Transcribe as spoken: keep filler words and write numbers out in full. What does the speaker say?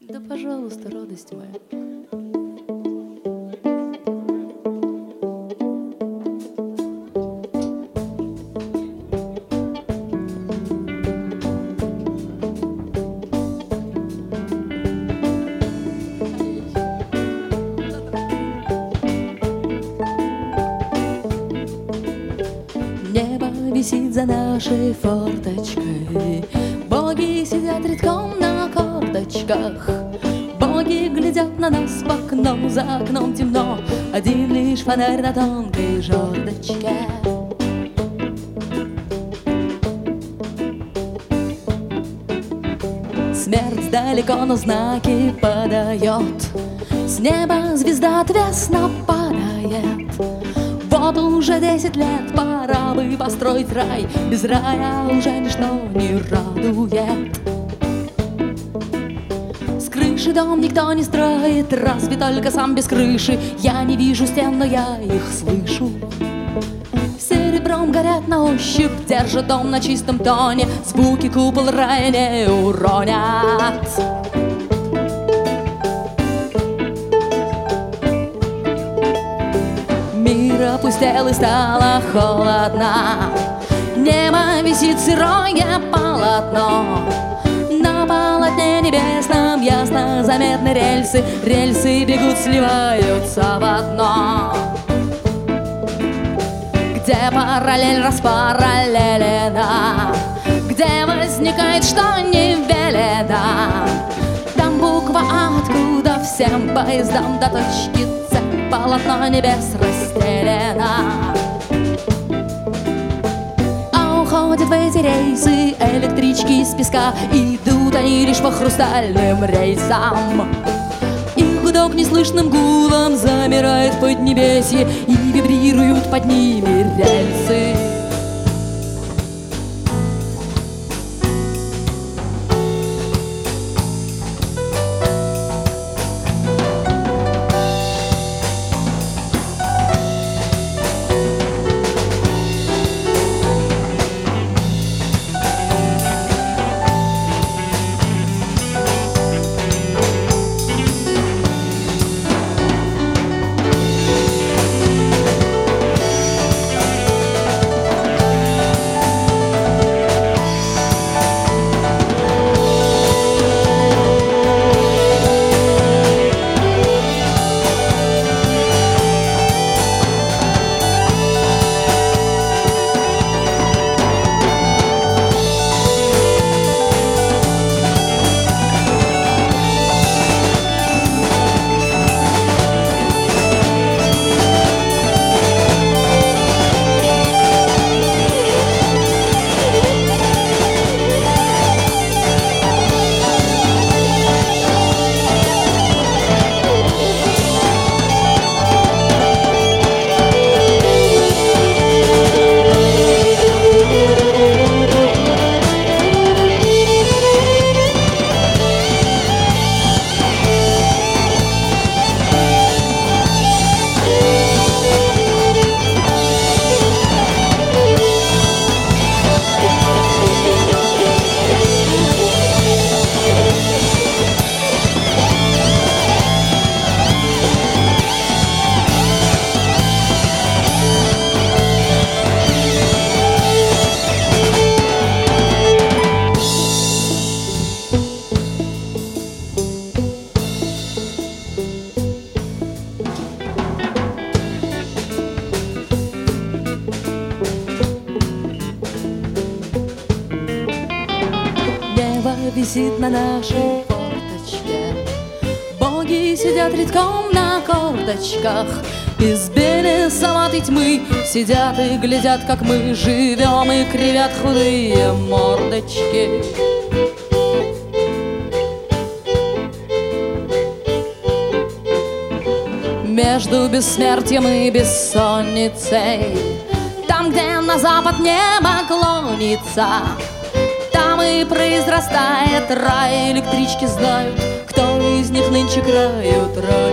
Да, пожалуйста, радость моя. Небо висит за нашей форточкой, боги сидят редком на корточках. Боги глядят на нас в окно, за окном темно, один лишь фонарь на тонкой жердочке. Смерть далеко, но знаки подает, с неба звезда отвесно падает. Вот уже десять лет, пора бы построить рай, без рая уже ничто не радует. С крыши дом никто не строит, разве только сам без крыши. Я не вижу стен, но я их слышу. Серебром горят на ощупь, держат дом на чистом тоне, звуки купол рая не уронят. Мир опустел и стало холодно, небо висит сырое полотно. На полотне небесном ясно заметны рельсы, рельсы бегут, сливаются в одно. Где параллель распараллелена, где возникает, что не велено, там буква А, откуда всем поездам до точки С полотно небес расстелено. А уходят в эти рейсы электрички из песка, идут они лишь по хрустальным рельсам. Их гудок неслышным гулом замирает в поднебесье, и вибрируют под ними рельсы. Висит на нашей форточке, боги сидят редком на корточках. Из белесоватой тьмы сидят и глядят, как мы живем, и кривят худые мордочки. Между бессмертием и бессонницей, там, где на запад небо клонится, там и произрастает рай. Электрички знают, кто из них нынче краю травит.